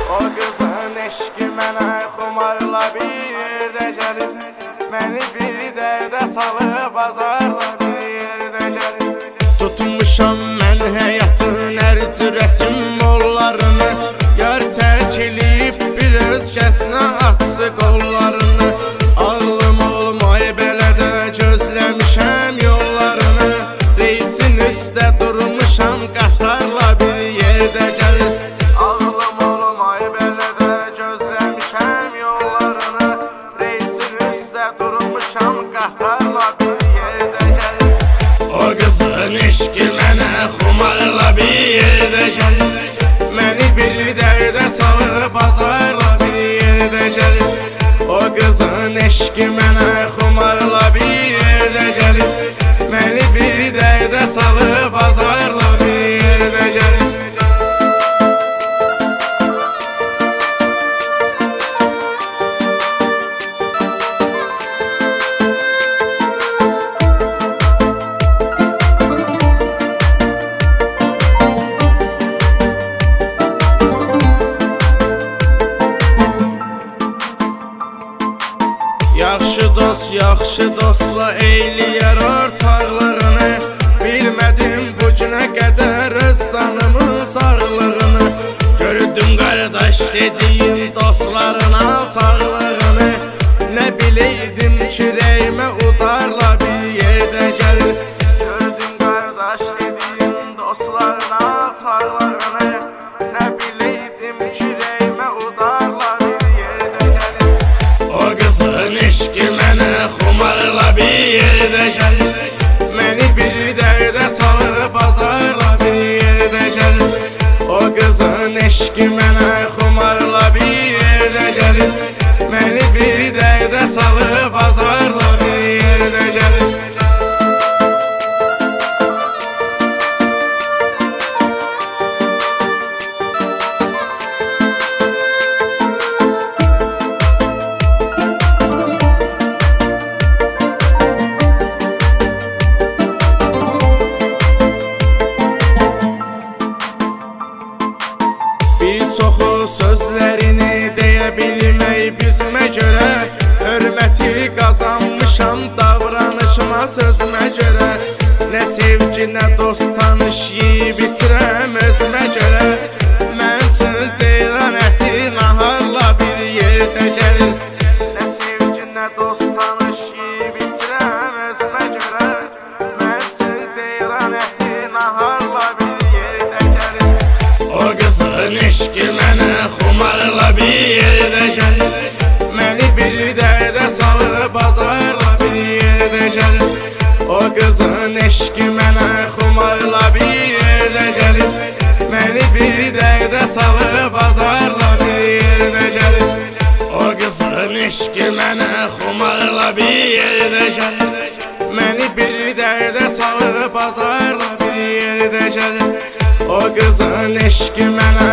O qızın eşqi mənə xumarla bir yerdə gəlir. Məni bir dərdə salıb azarla bir yerdə gəlir. Tutmuşam mən həyatın hər cür rəsim mollarını. Yar tərk eləyib bir özgəsinə açsı qollarını. Ağlım olmay belə də gözləmişəm yollarını. Reisin üstə durmuşam qatarla bir yerdə gəlir. Ağlım olmay belə də gözləmişəm yollarını. Reisin üstə durmuşam qatarla bir yerdə gəlir. O qızın eşqi mənə xumarla bir yerdə gəlir. Məni bir dərdə salıb azarla bir yerdə gəlir. O qızın eşqi mənə xumarla bir yerdə gəlir. Məni bir dərdə salıb azarla bir yerdə gəlir. Yaxşı dostla eyləyər ortaqlığını. Bilmədim bu günə qədər öz sanımın sağlığını. Gördüm qardaş dediyim dostların alçaqlığını. Nə biləydim ki rəyimə udarla bir yerdə gəlir. Gördüm qardaş dediyim dostların alçaqlığını. Nə biləydim ki rəyimə udarla bir yerdə gəlir. O qızın eşqi mənə xumarla bir yerdə gəlir. Məni bir dərdə salıb azarla bir yerdə gəlir. O qızın eşqi mənə xumarla bir yerdə gəlir. Məni bir dərdə salıb azarla bir yerdə gəlir. Çoxu sözlərini deyə bilmək bizmə görə. Hörməti qazanmışam davranışıma sözmə görə. Nə sevgi nə dost tanış yiyib itirəm özmə görə. Mən üçün ceyran əti naharla bir yerdə gəlir. Nə sevgi nə dost tanış yiyib itirəm özmə görə. Mən üçün ceyran əti naharla bir yerdə gəlir. O qızın eşqi mənə xumarla bir yerdə gəlir. Məni bir dərdə salıb azarla bir yerdə gəlir. O qızın eşqi mənə xumarla bir yerdə gəlir. Məni bir dərdə salıb azarla bir yerdə gəlir. O qızın eşqi mənə xumarla bir yerdə gəlir. Məni bir dərdə salıb azarla bir yerdə gəlir. O qızın eşqi mənə